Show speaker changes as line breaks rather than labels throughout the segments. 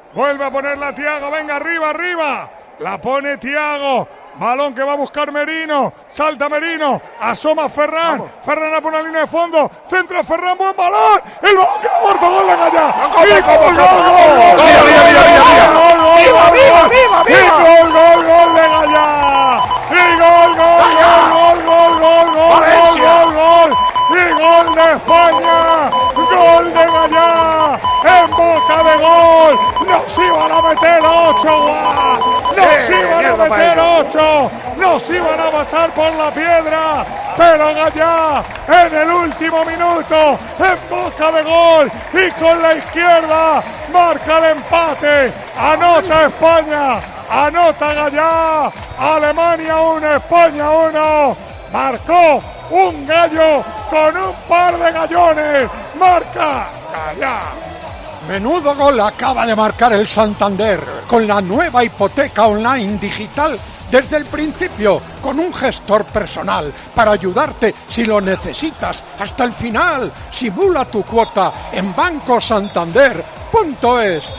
Vuelve a ponerla Thiago. Venga, arriba, arriba. La pone Thiago. Balón que va a buscar Merino. Salta Merino. Asoma Ferran. Vamos. Ferran a por una línea de fondo. Centra Ferran. Buen balón. El balón queda muerto. Gol de Gallá. ¡Gol, gol, gol! ¡Gol de Gallá! ¡Y gol ¡y gol de España! ¡Gol de Gallá! ¡En boca de gol! ¡Nos iban a meter 8! ¡Nos iban a meter 8! ¡Nos iban a pasar por la piedra! Pero Gallá, en el último minuto, en boca de gol y con la izquierda, marca el empate. Anota España, anota Gallá. Alemania 1, España 1. Marcó un gallo con un par de gallones. Marca Gallá.
Menudo gol acaba de marcar el Santander con la nueva hipoteca online digital desde el principio, con un gestor personal para ayudarte si lo necesitas hasta el final. Simula tu cuota en bancosantander.es.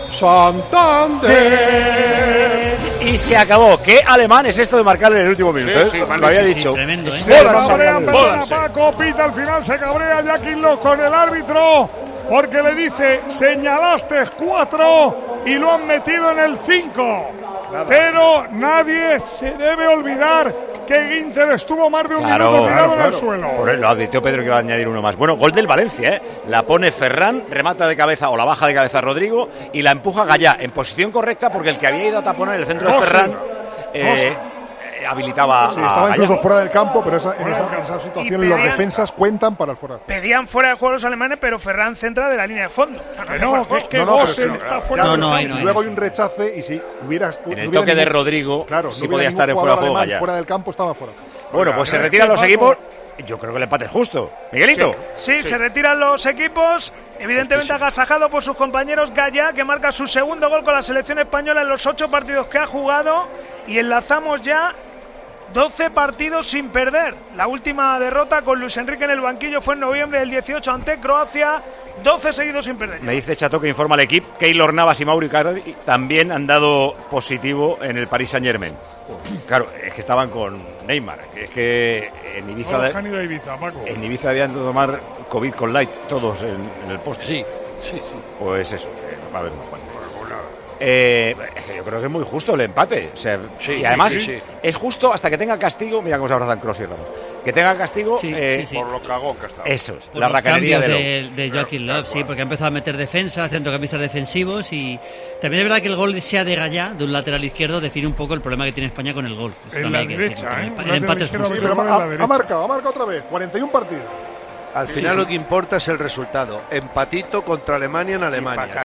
Santander.
Y se acabó. ¿Qué alemán es esto de marcarle en el último minuto?
Sí,
lo había dicho.
Tremendo,
Se cabrea Paco, pita al final, se cabrea Jackie Lowe con el árbitro porque le dice, señalaste 4 y lo han metido en el 5. Pero nadie se debe olvidar que Ginter estuvo más de un minuto tirado en el suelo.
Por eso lo advirtió Pedro que iba a añadir uno más. Bueno, gol del Valencia, ¿eh? La pone Ferran, remata de cabeza o la baja de cabeza Rodrigo y la empuja Gallá en posición correcta porque el que había ido a taponar el centro de Ferran habilitaba.
Sí, estaba incluso fuera del campo, pero en esa situación los defensas cuentan para el fuera.
Pedían fuera de juego los alemanes, pero Ferran centra de la línea de fondo.
Es que Gosens está fuera del campo.
Luego hay un rechace y si hubieras.
En el toque de Rodrigo, sí podía estar en fuera de juego Gallá.
Fuera del campo estaba fuera.
Bueno, pues se retiran los equipos. Yo creo que el empate es justo. Miguelito.
Sí, se retiran los equipos. Evidentemente agasajado por sus compañeros. Gallá, que marca su segundo gol con la selección española en los 8 partidos que ha jugado. Y enlazamos ya 12 partidos sin perder. La última derrota con Luis Enrique en el banquillo fue en noviembre del 18 ante Croacia. 12 seguidos sin perder.
Me dice Chato que informa al equipo. Keylor Navas y Mauro Icardi también han dado positivo en el Paris Saint-Germain. Claro, es que estaban con Neymar. Es que en Ibiza, en Ibiza habían de tomar COVID con Light todos en el poste.
Sí.
Pues eso, va a haber unos cuantos. Yo creo que es muy justo el empate. O sea, y además es justo hasta que tenga castigo. Mira cómo se abrazan Kroos y Ramos. Que tenga castigo
por
lo cagón que está. Eso es,
por
la
los
racanería
de Joaquín Löw, sí, porque ha empezado a meter defensa, centrocampistas defensivos y también es verdad que el gol sea de Gallá, de un lateral izquierdo, define un poco el problema que tiene España con el gol.
En la derecha,
el empate es justo.
Ha marcado otra vez, 41 partidos.
Al final lo que importa es el resultado. Empatito contra Alemania en Alemania.